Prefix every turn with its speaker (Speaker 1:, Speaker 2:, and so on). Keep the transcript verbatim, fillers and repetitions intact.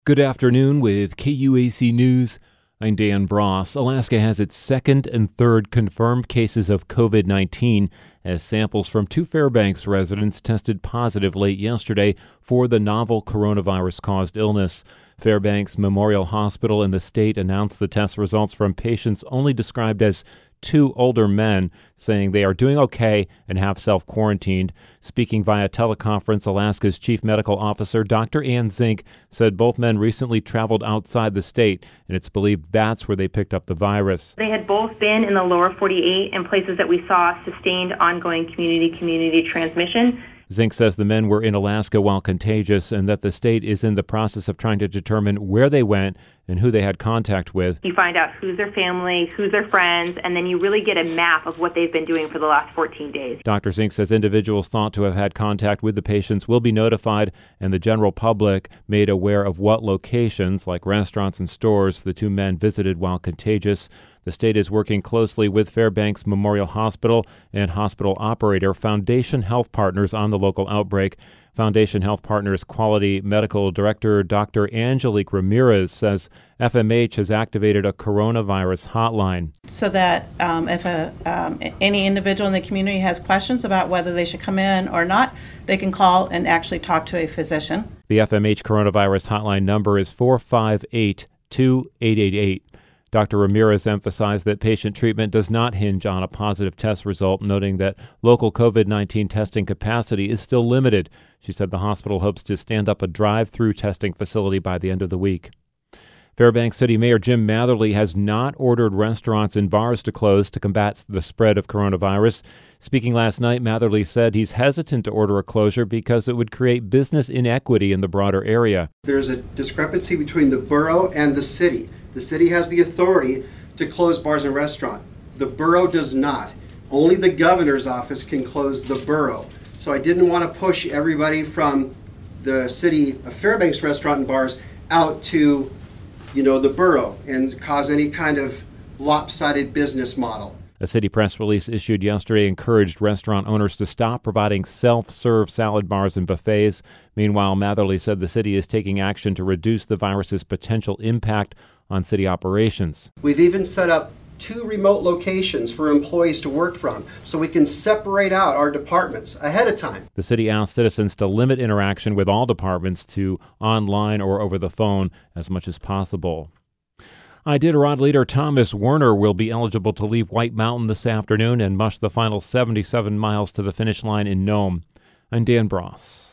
Speaker 1: Good afternoon with K U A C News. I'm Dan Bross. Alaska has its second and third confirmed cases of covid nineteen as samples from two Fairbanks residents tested positive late yesterday for the novel coronavirus-caused illness. Fairbanks Memorial Hospital and the state announced the test results from patients only described as two older men, saying they are doing okay and have self-quarantined. Speaking via teleconference, Alaska's Chief Medical Officer, Doctor Ann Zink, said both men recently traveled outside the state, and it's believed that's where they picked up the virus.
Speaker 2: They had both been in the lower forty-eight and places that we saw sustained ongoing community-community transmission.
Speaker 1: Zink says the men were in Alaska while contagious and that the state is in the process of trying to determine where they went and who they had contact with.
Speaker 2: You find out who's their family, who's their friends, and then you really get a map of what they've been doing for the last fourteen days.
Speaker 1: Doctor Zink says individuals thought to have had contact with the patients will be notified and the general public made aware of what locations, like restaurants and stores, the two men visited while contagious. The state is working closely with Fairbanks Memorial Hospital and hospital operator Foundation Health Partners on the local outbreak. Foundation Health Partners Quality Medical Director Doctor Angelique Ramirez says F M H has activated a coronavirus hotline.
Speaker 3: So that um, if a, um, any individual in the community has questions about whether they should come in or not, they can call and actually talk to a physician.
Speaker 1: The F M H coronavirus hotline number is four five eight, two eight eight eight. Doctor Ramirez emphasized that patient treatment does not hinge on a positive test result, noting that local covid nineteen testing capacity is still limited. She said the hospital hopes to stand up a drive-through testing facility by the end of the week. Fairbanks City Mayor Jim Matherly has not ordered restaurants and bars to close to combat the spread of coronavirus. Speaking last night, Matherly said he's hesitant to order a closure because it would create business inequity in the broader area.
Speaker 4: There's a discrepancy between the borough and the city. The city has the authority to close bars and restaurants. The borough does not. Only the governor's office can close the borough. So I didn't want to push everybody from the city of Fairbanks restaurant and bars out to, you know, the borough and cause any kind of lopsided business model.
Speaker 1: A city press release issued yesterday encouraged restaurant owners to stop providing self-serve salad bars and buffets. Meanwhile, Matherly said the city is taking action to reduce the virus's potential impact on city operations.
Speaker 4: We've even set up two remote locations for employees to work from so we can separate out our departments ahead of time.
Speaker 1: The city asked citizens to limit interaction with all departments to online or over the phone as much as possible. Iditarod leader Thomas Werner will be eligible to leave White Mountain this afternoon and mush the final seventy-seven miles to the finish line in Nome. I'm Dan Bross.